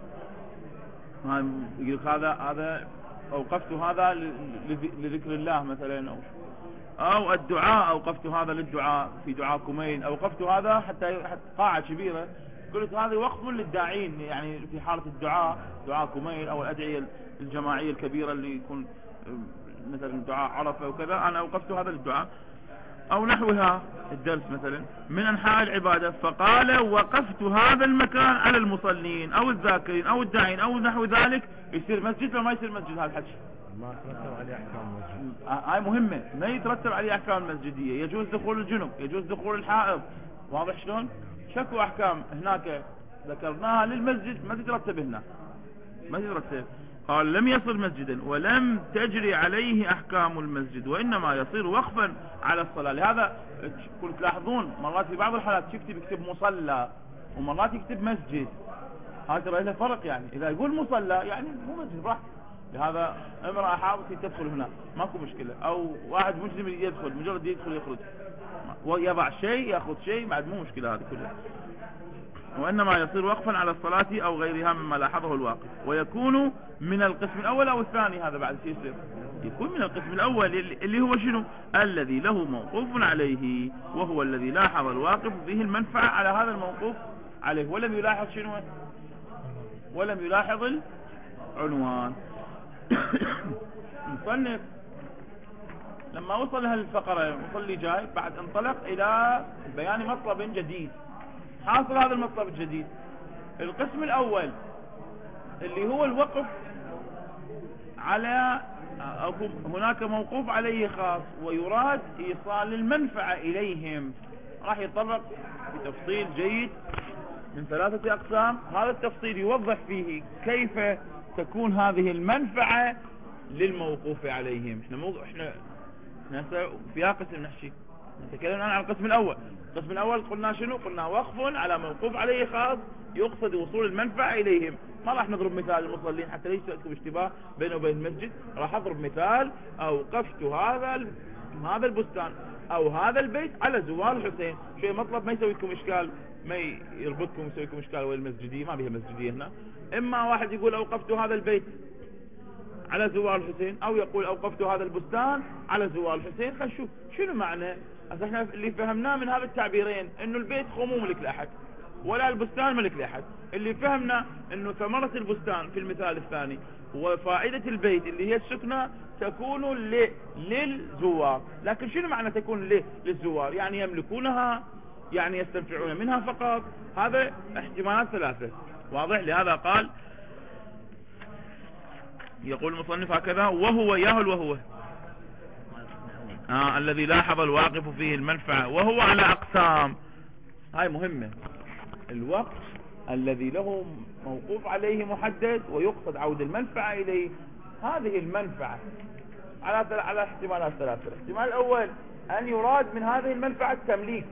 يقول هذا هذا أوقفت هذا لذكر الله مثلا، أو أو الدعاء أوقفت هذا للدعاء في دعاء كمين، أوقفت هذا حتى قاعة كبيرة قلت هذا وقف للداعين يعني في حالة الدعاء دعاء كمين أو الأدعية الجماعية الكبيرة اللي يكون مثلا دعاء عرفة وكذا، أنا أوقفت هذا للدعاء أو نحوها الدرس مثلا من أنحاء العبادة. فقال وقفت هذا المكان على المصلين أو الذاكرين أو الداعين أو نحو ذلك، يصير مسجد ولا ما يصير مسجد؟ هذا الحكي ما يترتب عليه أحكام مسجد، هاي مهمة، ما يترتب عليه أحكام مسجدية. يجوز دخول الجنب، يجوز دخول الحائض، واضح شلون؟ شكو أحكام هناك ذكرناها للمسجد ما تترتب هنا، ما تترتب. قال لم يصل مسجدا ولم تجري عليه أحكام المسجد، وإنما يصير وقفا على الصلاة. لهذا كنت تلاحظون مرات في بعض الحالات شفت يكتب مصلى ومرات يكتب مسجد، هذا ترى له فرق. يعني إذا يقول مصلى يعني مو مسجد راح. لهذا امرأة حاضر تدخل هنا ماكو مشكلة، أو واحد مجرم يدخل مجرد يدخل يخرج ويضع شيء يأخذ شيء بعد مو مشكلة هذه كلها. وإنما يصير وقفا على الصلاة أو غيرها مما لاحظه الواقف، ويكون من القسم الأول أو الثاني. هذا بعد شيء يصير يكون من القسم الأول اللي هو شنو؟ الذي له موقوف عليه، وهو الذي لاحظ الواقف به المنفعة على هذا الموقوف عليه ولم يلاحظ شنو؟ ولم يلاحظ العنوان. مصنف لما وصل هالفقرة وصل لي جاي بعد انطلق إلى بيان مطلب جديد. حاصل هذا المطلب الجديد القسم الأول اللي هو الوقف على أكو هناك موقوف عليه خاص ويراد إيصال المنفعة إليهم، راح يتطرق بتفصيل جيد من ثلاثة أقسام. هذا التفصيل يوضح فيه كيف تكون هذه المنفعة للموقوف عليهم. احنا مو احنا احنا في قسم نحكي نتكلم الآن عن القسم الأول. القسم الأول قلنا شنو؟ قلنا وقف على موقوف عليه خاص يقصد وصول المنفعة إليهم. ما راح نضرب مثال المصلين حتى ليس لكم اشتباه بينه وبين المسجد. راح أضرب مثال: أوقفت هذا هذا البستان أو هذا البيت على زوال الحسين. شيء مطلب ما يسوي لكم إشكال، ما يربطكم يسوي لكم إشكال وين المسجدية، ما بيها مسجدية هنا. إما واحد يقول أوقفت هذا البيت على زوال الحسين، أو يقول أوقفت هذا البستان على زوال الحسين. خلينا نشوف شنو معنى. احنا اللي فهمناه من هذا التعبيرين انه البيت مو ملك لاحد ولا البستان ملك لاحد. اللي فهمنا انه ثمرة البستان في المثال الثاني وفائدة البيت اللي هي السكنة تكون للزوار. لكن شنو معنى تكون للزوار؟ يعني يملكونها، يعني يستنفعون منها فقط. هذا احتمالات ثلاثة. واضح؟ لهذا قال يقول المصنف هكذا: وهو ياهل وهو آه الذي لاحظ الواقف فيه المنفعة، وهو على أقسام. هاي مهمة. الوقت الذي له موقوف عليه محدد ويقصد عود المنفعة إليه. هذه المنفعة على على احتمالات ثلاثة. الاحتمال الأول أن يراد من هذه المنفعة تمليك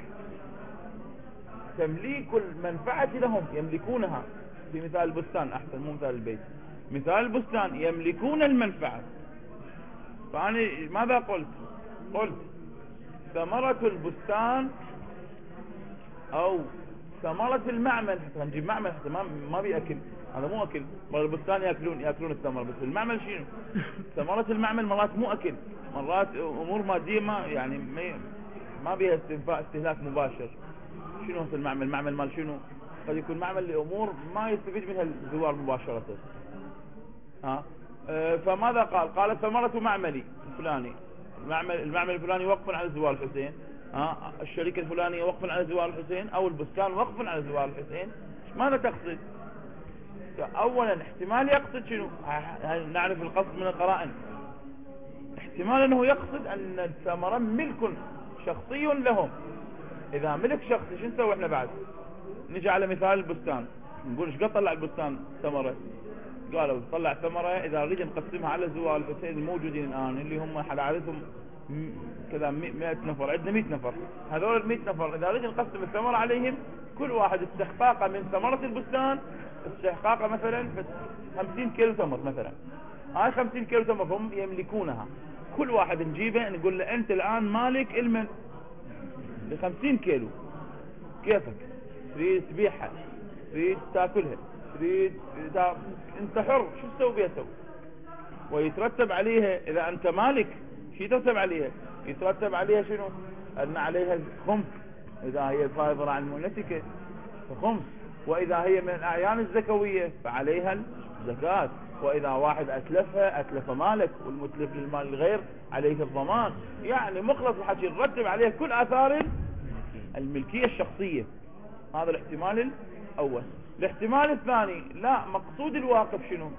تمليك المنفعة لهم، يملكونها. في مثال البستان أحسن، مو مثال البيت. مثال البستان يملكون المنفعة. فأنا ماذا قلت؟ قلت ثمرة البستان او ثمرة المعمل. حتى نجيب معمل حتى ما ما بيأكل، هذا مو اكل. مرات البستان ياكلون ياكلون الثمرة، بس المعمل شنو؟ ثمرة المعمل مرات مو اكل، مرات امور مادية ما يعني ما, ما بيها استنفاع استهلاك مباشر. شنو هو المعمل؟ المعمل مال شنو؟ قد يكون معمل لامور ما يستفيد منها الزوار مباشرة. ها أه فماذا قال؟ قال ثمرة معملي الفلاني، المعمل المعمل الفلاني وقفا على زوال الحسين، ها الشركة الفلانية وقفا على زوال الحسين، او البستان وقفا على زوال الحسين. ماذا تقصد؟ اولا احتمال يقصد شنو؟ نعرف القصد من القرائن. احتمال انه يقصد ان الثمرة ملك شخصي لهم. اذا ملك شخصي شو نسوي احنا بعد؟ نجي على مثال البستان، نقول ايش قد طلع البستان ثمرة؟ قالوا طلع ثمرة اذا نريد نقسمها على زوال الحسين الموجودين الان اللي هم حلالتهم كذا مئة نفر، عندنا مئة نفر. هذول ال مئة نفر اذا نريد نقسم الثمرة عليهم، كل واحد استحقاقه من ثمرة البستان استحقاقه مثلا خمسين كيلو تمر مثلا. هاي خمسين كيلو تمر هم يملكونها. كل واحد نجيبه نقول له انت الان مالك المن لخمسين كيلو، كيفك تريد تبيعها، تريد تاكلها، تريد تا... انت حر شو تسوي بيها سوي. ويترتب عليها اذا انت مالك شو يترتب عليها؟ يترتب عليها شنو؟ ان عليها خمس اذا هي فائضة عن المنتكة فخمس، واذا هي من الاعيان الزكوية فعليها الزكاة، واذا واحد اتلفها اتلف مالك، والمتلف للمال الغير عليه الضمان. يعني مخلص الحكي نرتب عليها كل اثار الملكية الشخصية. هذا الاحتمال الاول. الاحتمال الثاني لا، مقصود الواقف شنو؟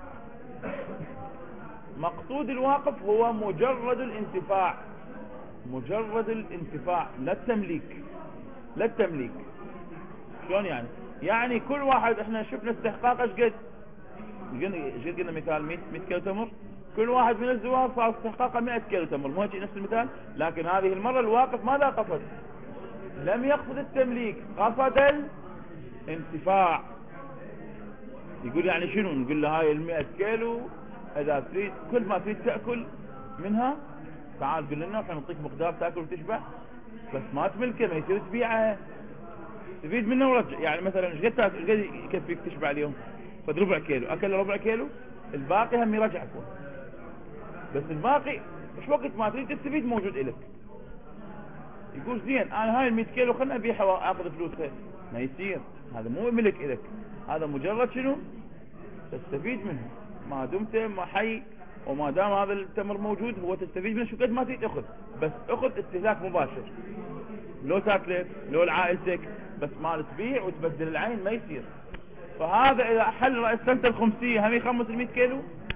مقصود الواقف هو مجرد الانتفاع، مجرد الانتفاع لا التمليك، لا التمليك. شلون يعني؟ يعني كل واحد احنا شفنا استحقاق ايش قد؟ ايش قلنا مثال مئة كيلو تمر، كل واحد من الزوار صار استحقاقه مئة كيلو تمر، مو هيك نفس المثال؟ لكن هذه المرة الواقف ماذا قصد؟ لم يقصد التمليك، قصد الانتفاع. يقول يعني شنو؟ نقول له هاي المئة كيلو اذا تريد كل ما تريد تأكل منها تعال قل لنا احنا نعطيك مقدار تأكل وتشبع، بس ما تملكه، ما يصير تبيعه، تفيد منه ورجع. يعني مثلا ايش قد تاكل قد يكفيك تشبع اليوم؟ فد ربع كيلو، اكل ربع كيلو، الباقي هم يرجع يكون، بس الباقي ايش وقت ما تريد تستفيد موجود لك. يقول زين انا هاي المئة كيلو خلنا ابيعها واخذ فلوسها، ما يصير، هذا مو ملك لك، هذا مجرد شنو؟ تستفيد منه ما دمت ما حي، وما دام هذا التمر موجود هو تستفيد منه شو قد ما تريد تاخذ، بس اخذ استهلاك مباشر، لو تاكلك لو لعائلتك، بس مال تبيع وتبدل العين ما يصير. فهذا اذا حل رأس سنة الخمسية هم يخمس المئة كيلو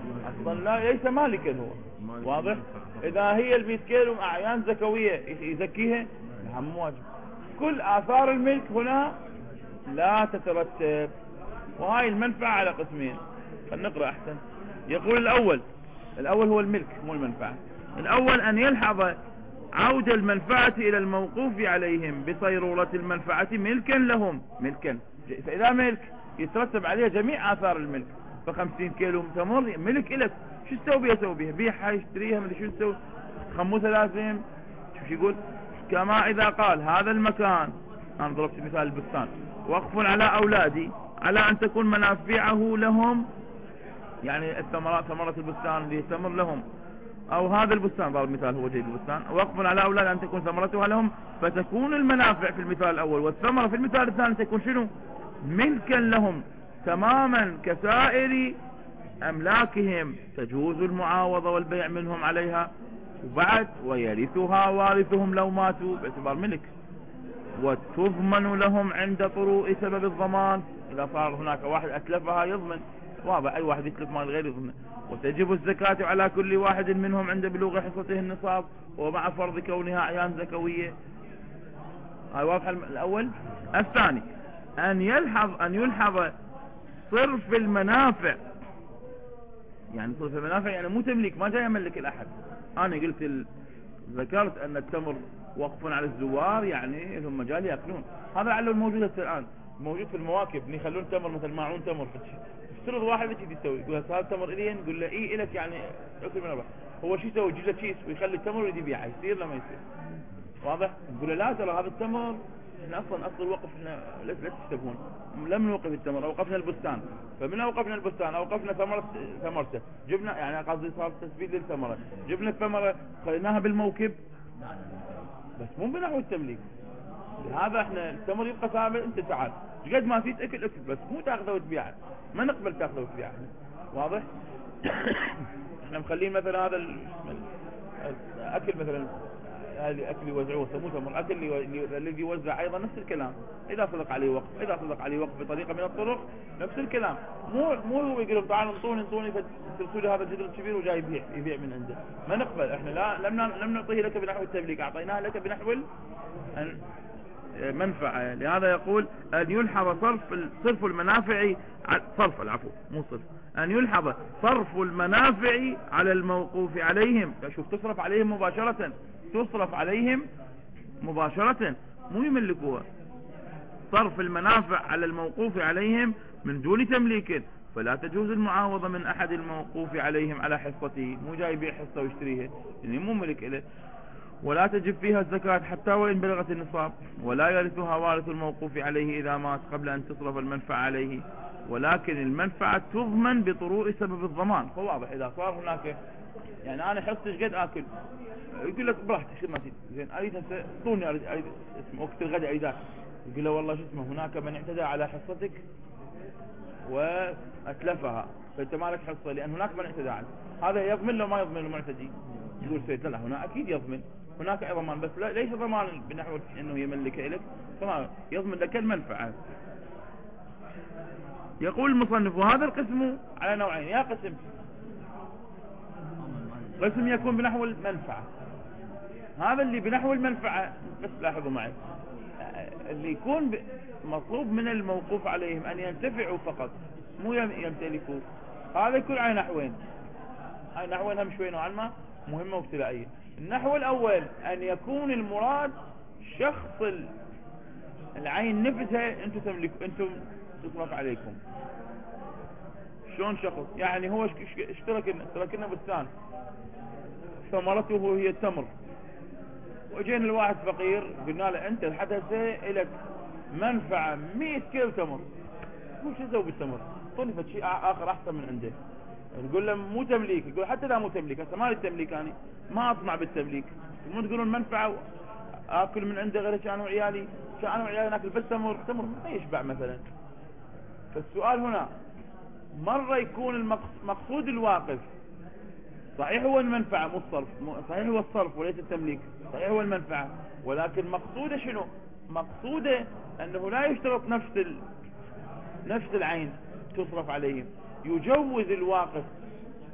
اصلا لا ليس مالكا هو، مالك واضح؟ المنفعة. اذا هي ال مئة كيلو اعيان زكوية يزكيها هم واجب. كل اثار الملك هنا لا تترتب، وهاي المنفعة على قسمين. خلينا نقرأ احسن. يقول الاول، الاول هو الملك مو المنفعة. الاول ان يلحظ عود المنفعة الى الموقوف عليهم بصيرورة المنفعة ملكا لهم. ملكا، فاذا ملك يترتب عليه جميع اثار الملك. فخمسين كيلو تمر ملك الك، شو تسوي بيها؟ سوي بيها بيعها يشتريها مدري شو تسوي، خمسها لازم. شوف شو يقول، كما اذا قال هذا المكان، انا ضربت مثال البستان، وقف على اولادي على ان تكون منافعه لهم، يعني الثمرات ثمرة البستان اللي تمر لهم، او هذا البستان ضرب مثال هو جيد البستان، وقف على اولاد ان تكون ثمرتها لهم، فتكون المنافع في المثال الاول والثمرة في المثال الثاني تكون شنو؟ ملكا لهم تماما كسائر املاكهم، تجوز المعاوضة والبيع منهم عليها، وبعد ويرثها وارثهم لو ماتوا باعتبار ملك، وتضمن لهم عند طروء سبب الضمان. اذا صار هناك واحد اتلفها يضمن، واضح اي واحد يتلف مال غير يضمن. وتجب الزكاة على كل واحد منهم عند بلوغ حصته النصاب ومع فرض كونها اعيان زكوية. هاي واضحة الاول. الثاني ان يلحظ ان يلحظ صرف المنافع، يعني صرف المنافع يعني مو تمليك، ما جاي يملك الاحد. انا قلت ال... ذكرت ان التمر وقف على الزوار، يعني لهم مجال ياكلون. هذا لعله الموجود الان موجود في المواكب، يخلون تمر مثل ماعون تمر. افترض واحد بيجي يسوي يقول هذا التمر الي، نقول له اي الك يعني اكل من ربع. هو شو يسوي؟ يجيب له كيس ويخلي التمر ويدي يبيعه، يصير لما يصير؟ واضح؟ نقول له لا ترى هذا التمر احنا اصلا اصل الوقف احنا لا لا تشتبهون، لم نوقف التمر، اوقفنا البستان. فمن اوقفنا البستان اوقفنا ثمرة ثمرته، جبنا يعني قصدي صار تسبيل للثمرة، جبنا الثمرة خليناها بالموكب بس مو بنحو التمليك. لهذا احنا التمر يبقى ثابت، انت تعال قد ما فيت اكل اكل بس مو تاخذه وتبيعه، ما نقبل تاخذه وتبيعه. واضح؟ احنا مخلين مثلا هذا الاكل مثلا هذه اكل يوزعوه مو تمر، اكل اللي يوزع ايضا نفس الكلام، اذا صدق عليه وقف، اذا صدق عليه وقف بطريقه من الطرق نفس الكلام. مو مو هو يقول لهم تعالوا انطوني انطوني فترسوا لي هذا الجدر الكبير وجاي يبيع يبيع من عنده، ما نقبل. احنا لا لم لم نعطيه لك بنحو التمليك، اعطيناه لك بنحو منفعه. لهذا يقول ان يلحظ صرف صرف المنافع، صرف العفو مو صرف، ان يلحظ صرف المنافع على الموقوف عليهم. شوف تصرف عليهم مباشرة، تصرف عليهم مباشرة مو يملكوها. صرف المنافع على الموقوف عليهم من دون تمليك، فلا تجوز المعاوضة من احد الموقوف عليهم على حصته، مو جاي يبيع حصة ويشتريها يعني مو ملك له. ولا تجب فيها الزكاة حتى وإن بلغت النصاب، ولا يرثها وارث الموقوف عليه إذا مات قبل أن تصرف المنفعة عليه، ولكن المنفعة تضمن بطروء سبب الضمان. فواضح إذا صار هناك يعني أنا حصتي قد آكل، يقول لك براحتك شو ما تريد، زين أريد هسه طوني أريد أريد اسمه وقت الغداء أريد آكل، يقول له والله شو اسمه هناك من اعتدى على حصتك وأتلفها فأنت ما لك حصة لأن هناك من اعتدى عليه. هذا يضمن له ما يضمن المعتدي؟ يقول سيد لا هنا أكيد يضمن، هناك ضمان بس لا ليس ضمان بنحو انه يملك لك، تمام يضمن لك المنفعه. يقول المصنف وهذا القسم على نوعين، يا قسم قسم يكون بنحو المنفعه، هذا اللي بنحو المنفعه بس لاحظوا معي اللي يكون مطلوب من الموقوف عليهم ان ينتفعوا فقط مو يمتلكوا، هذا يكون على نحوين. هاي نحوين هم شوي نوعا ما مهمه وابتدائيه. النحو الاول ان يكون المراد شخص العين نفسها انتم تملكوا انتم تصرف عليكم. شلون شخص؟ يعني هو اشترك اشترك لنا بستان ثمرته هي التمر، وجينا الواحد فقير قلنا له انت لحد هسه لك منفعه مئة كيلو تمر، مو شو تسوي بالتمر؟ طني شيء اخر احسن من عنده. نقول له مو تمليك، يقول حتى لا مو تمليك، هسه ما لي تمليك انا ما اطمع بالتمليك، مو تقولون منفعه اكل من عنده غير كانوا عيالي، كانوا عيالي ناكل بس تمر، تمر ما يشبع مثلا. فالسؤال هنا مره يكون المقصود الواقف صحيح هو المنفعه مو الصرف، صحيح هو الصرف وليس التمليك، صحيح هو المنفعه، ولكن مقصوده شنو؟ مقصوده انه لا يشترط نفس ال... نفس العين تصرف عليهم. يجوز الواقف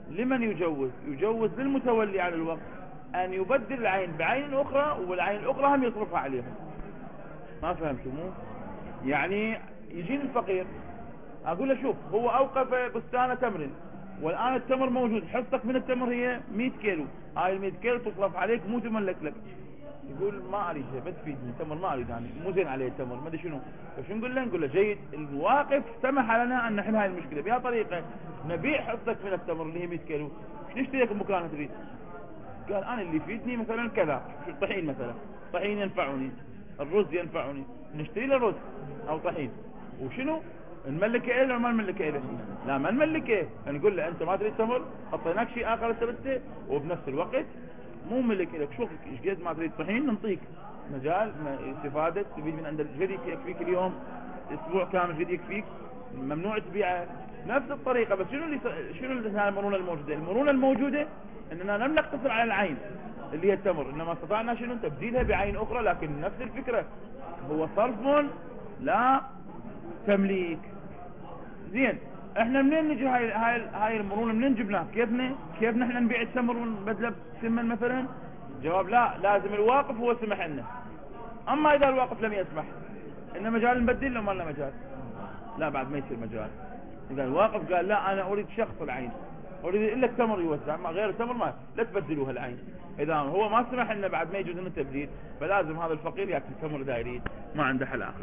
لمن يجوز؟ يجوز للمتولي على الوقف ان يبدل العين بعين اخرى، والعين الاخرى هم يصرفها عليهم. ما فهمتوا مو؟ يعني يجيني الفقير اقول له شوف هو اوقف بستانه تمر، والان التمر موجود، حصتك من التمر هي مئة كيلو، هاي ال مئة كيلو تصرف عليك مو تملك لك. يقول ما اريدها بس تفيدني التمر، ما اريد يعني مو زين عليه التمر ما ادري شنو. فشو نقول له؟ نقول له جيد، الواقف سمح لنا ان نحل هاي المشكله بهذه الطريقه، نبيع حصتك من التمر اللي هي مئة كيلو، شو نشتري لك مكانها تريد؟ قال انا اللي يفيدني مثلا كذا، طحين مثلا، طحين ينفعني، الرز ينفعني، نشتري له رز او طحين، وشنو نملكه له وما نملكه له؟ لا ما نملكه، نقول له انت ما تريد تمر، حطيناك شيء اخر تريده، وبنفس الوقت مو ملك لك، شوف ايش قد ما تريد طحين نعطيك مجال استفاده، تريد من عند الجدي يكفيك اليوم اسبوع كامل جدي يكفيك، ممنوع تبيعه. نفس الطريقه، بس شنو اللي شنو اللي المرونه الموجوده؟ المرونه الموجوده اننا لم نقتصر على العين اللي هي التمر، انما استطعنا شنو تبديلها بعين اخرى، لكن نفس الفكره هو صرف لا تمليك. زين احنا منين نجي هاي هاي هاي المرونه منين جبناها؟ كيفنا كيف نحن نبيع التمر ونبدله بثمن مثلا؟ جواب لا، لازم الواقف هو سمح لنا. اما اذا الواقف لم يسمح ان مجال نبدل له ما لنا مجال، لا بعد ما يصير مجال. اذا الواقف قال لا انا اريد شخص العين، اريد الا التمر يوزع، ما غير التمر ما لا تبدلوها العين. اذا هو ما سمح لنا بعد ما يجوز لنا التبديل، فلازم هذا الفقير ياكل التمر اذا يريد، ما عنده حل اخر.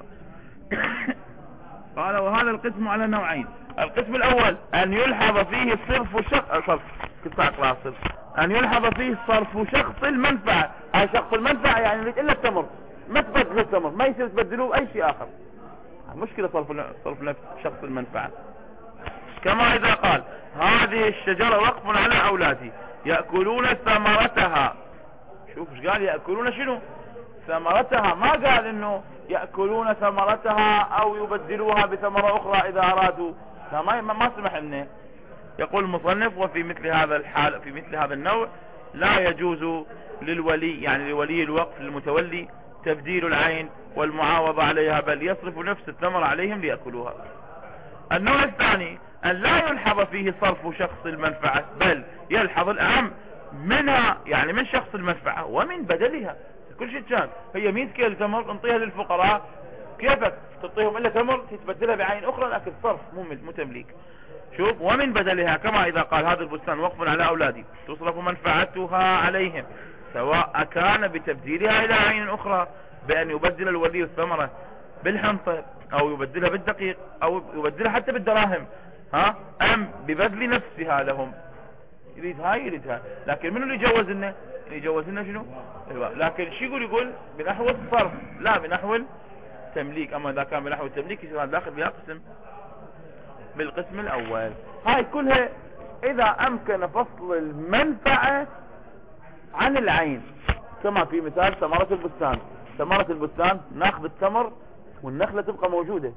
قال وهذا القسم على نوعين. القسم الاول ان يلحظ فيه الصرف شخص صرف صرف ان يلحظ فيه صرف شخص المنفعه، هاي شخص المنفعه يعني يريد الا التمر، ما تبدلوا التمر، ما يصير تبدلوه باي شيء اخر. مشكله صرف صرف نفس شخص المنفعه. كما اذا قال هذه الشجره وقف على اولادي ياكلون ثمرتها. شوف ايش قال؟ ياكلون شنو؟ ثمرتها، ما قال انه يأكلون ثمرتها او يبدلوها بثمرة اخرى اذا ارادوا، لا ما ما سمح لنا. يقول المصنف وفي مثل هذا الحال في مثل هذا النوع لا يجوز للولي يعني لولي الوقف للمتولي تبديل العين والمعاوضة عليها، بل يصرف نفس الثمرة عليهم ليأكلوها. النوع الثاني ان لا يلحظ فيه صرف شخص المنفعة، بل يلحظ الاهم منها يعني من شخص المنفعة ومن بدلها. كل شيء كان هي مئة كيلو تمر نعطيها للفقراء، كيفك تعطيهم الا تمر تتبدلها بعين اخرى لكن صرف مو تمليك. شوف ومن بدلها كما اذا قال هذا البستان وقف على اولادي تصرف منفعتها عليهم، سواء كان بتبديلها الى عين اخرى بان يبدل الولي الثمرة بالحنطة او يبدلها بالدقيق او يبدلها حتى بالدراهم، ها ام ببذل نفسها لهم. يريد هاي يريد هاي، لكن منو اللي يجوز لنا؟ اللي يجوز لنا شنو؟ ايوه. لكن شو يقول؟ يقول بنحو الصرف لا بنحو التمليك. اما اذا كان بنحو التمليك يصير داخل بها قسم بالقسم الاول. هاي كلها اذا امكن فصل المنفعة عن العين، كما في مثال ثمرة البستان. ثمرة البستان ناخذ التمر والنخلة تبقى موجودة.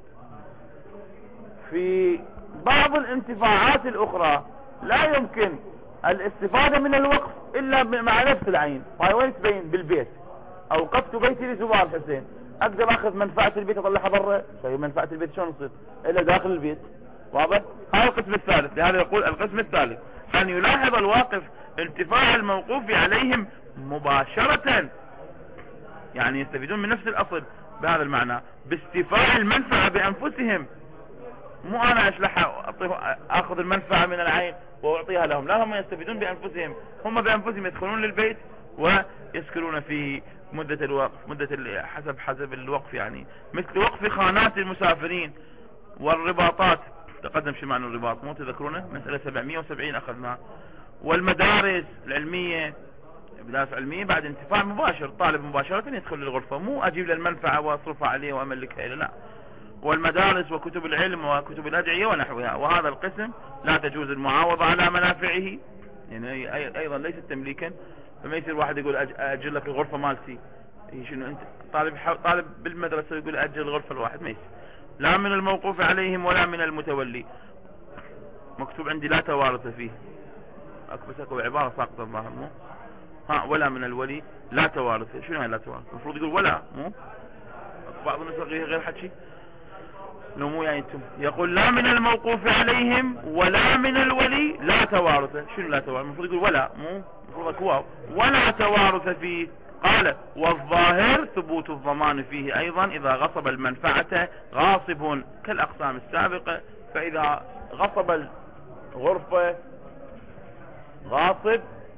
في بعض الانتفاعات الاخرى لا يمكن الاستفادة من الوقف الا مع نفس العين. وهي وين تبين؟ بالبيت. اوقفت بيتي لزوار حسين، اقدر اخذ منفعة البيت اطلعها برا؟ طيب منفعة البيت شلون تصير الا داخل البيت؟ واضح؟ هذا القسم الثالث. لهذا يقول القسم الثالث ان يلاحظ الواقف انتفاع الموقوف عليهم مباشرة، يعني يستفيدون من نفس الاصل بهذا المعنى باستيفاء المنفعة بانفسهم. مو انا اشلحها اخذ المنفعة من العين واعطيها لهم، لا هم يستفيدون بانفسهم، هم بانفسهم يدخلون للبيت ويسكنون فيه مدة الوقف، مدة حسب حسب الوقف، يعني مثل وقف خانات المسافرين والرباطات. تقدم شو معنى الرباط مو تذكرونه؟ مسألة سبعمئة وسبعين اخذناها. والمدارس العلمية، مدارس علمية بعد انتفاع مباشر، طالب مباشرة يدخل للغرفة، مو اجيب له المنفعة واصرفها عليه واملكها له، لا. والمدارس وكتب العلم وكتب الادعية ونحوها. وهذا القسم لا تجوز المعاوضة على منافعه، يعني ايضا ليست تمليكا. فما يصير واحد يقول اجل لك الغرفة مالتي، شنو انت طالب طالب بالمدرسة يقول اجل الغرفة الواحد، ما يصير. لا من الموقوف عليهم ولا من المتولي. مكتوب عندي لا توارث فيه، اكو بس اكو عبارة ساقطة الظاهر مو ها، ولا من الولي لا توارث. شنو هاي لا توارث؟ المفروض يقول ولا مو، بعض النسخ غير حكي. نمو يعني يقول لا من الموقوف عليهم ولا من الولي لا توارث. شنو لا توارث؟ المفروض يقول ولا، مو المفروض اكو ولا توارث فيه. قال والظاهر ثبوت الضمان فيه ايضا اذا غصب المنفعة غاصب كالاقسام السابقة. فاذا غصب الغرفة غاصب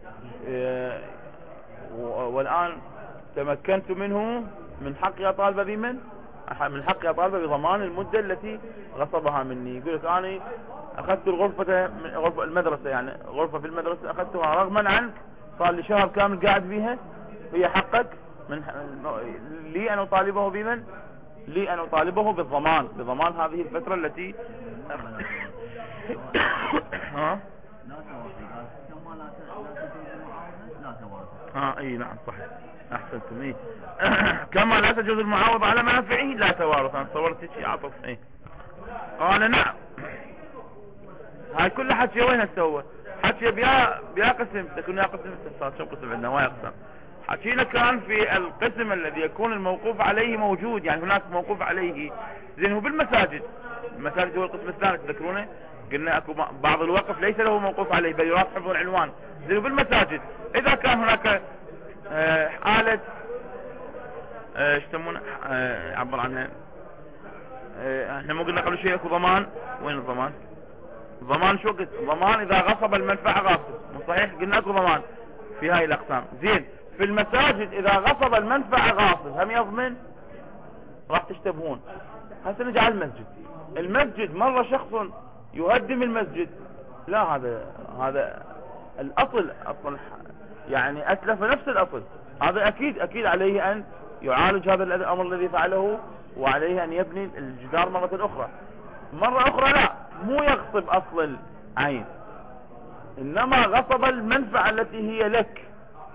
والان تمكنت منه، من حقي اطالب بمن؟ من حقي اطالب بضمان المدة التي غصبها مني. يقول لك انا اخذت الغرفة غرفة المدرسة، يعني غرفة في المدرسة اخذتها رغما عنك، صار لي شهر كامل قاعد فيها، هي حقك من لي ان اطالبه بمن؟ لي ان اطالبه بالضمان، بضمان هذه الفترة التي ها لا توارث. كما لا تجوز المعاوضة لا توارث. ها اي نعم صحيح احسنتم. اي كما لا تجوز المعاوضة على منافعه لا توارث. انا صورت شيء عطف. اي قال نعم. هاي كل حكي وين هسه؟ حكي بيا بيا قسم تكون يا قسم استفسار. شو قسم عندنا؟ وايد اقسام. حكينا كان في القسم الذي يكون الموقوف عليه موجود، يعني هناك موقوف عليه. زين هو بالمساجد، المساجد هو القسم الثاني تذكرونه، قلنا اكو بعض الوقف ليس له موقوف عليه بل يراد حفظ العنوان. زين بالمساجد اذا كان هناك آه حالة آه ايش يسمونه آه عبر عنها آه احنا مو قلنا قبل شوي اكو ضمان؟ وين الضمان؟ ضمان شو قلت؟ ضمان اذا غصب المنفعة غاصب، مو صحيح؟ قلنا اكو ضمان في هاي الاقسام. زين في المساجد اذا غصب المنفعة غاصب هم يضمن؟ راح تشتبهون. هسه نجي على المسجد. المسجد مرة شخص يهدم المسجد، لا هذا هذا الاصل اصل يعني اتلف نفس الاصل، هذا اكيد اكيد عليه ان يعالج هذا الامر الذي فعله، وعليه ان يبني الجدار مرة اخرى. مرة اخرى لا، مو يغصب اصل العين، انما غصب المنفعة التي هي لك،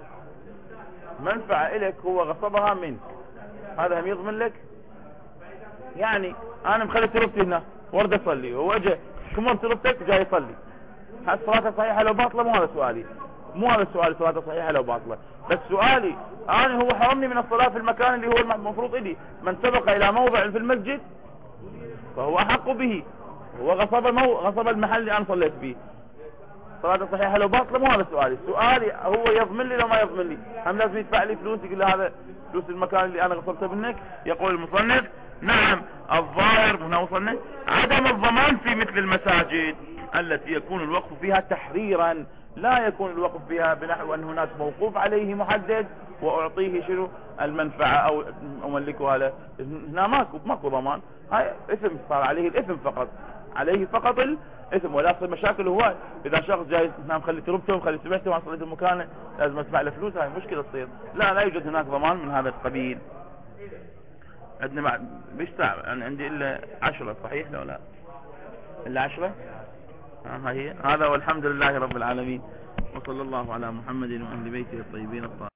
منفعة الك هو غصبها منك، هذا هم يضمن لك. يعني انا مخلي تربتي هنا ورد اصلي، هو اجى شمر تربتك جاي يصلي، هل صلاته صحيحة لو باطلة؟ مو هذا سؤالي، مو هذا السؤال صلاته صحيحة لو باطلة، بس سؤالي انا هو حرمني من الصلاة في المكان اللي هو المفروض الي، من سبق الى موضع في المسجد فهو احق به، هو غصب مو غصب المحل اللي انا صليت فيه، صلاته صحيحة لو باطلة؟ مو هذا سؤالي، سؤالي هو يضمن لي لو ما يضمن لي، هم لازم يدفع لي فلوس، يقول لي هذا فلوس المكان اللي انا غصبته منك. يقول المصنف نعم الظاهر هنا وصلنا عدم الضمان في مثل المساجد التي يكون الوقف فيها تحريرا، لا يكون الوقف فيها بنحو ان هناك موقوف عليه محدد واعطيه شنو المنفعة او املكها له، هنا ماكو ماكو ضمان، هاي اثم صار عليه الاثم فقط، عليه فقط الاثم، ولا تصير مشاكل هواي. اذا شخص جاي هنا مخلي تربته ومخلي سمعته وما صليت المكان لازم ادفع له فلوس، هاي مشكلة تصير. لا لا يوجد هناك ضمان من هذا القبيل. عندنا بعد بيش ساعة، أنا عندي إلا عشرة صحيح لو لا؟ إلا عشرة؟ ها هي هذا، والحمد لله رب العالمين، وصلى الله على محمد وأهل بيته الطيبين الطاهرين.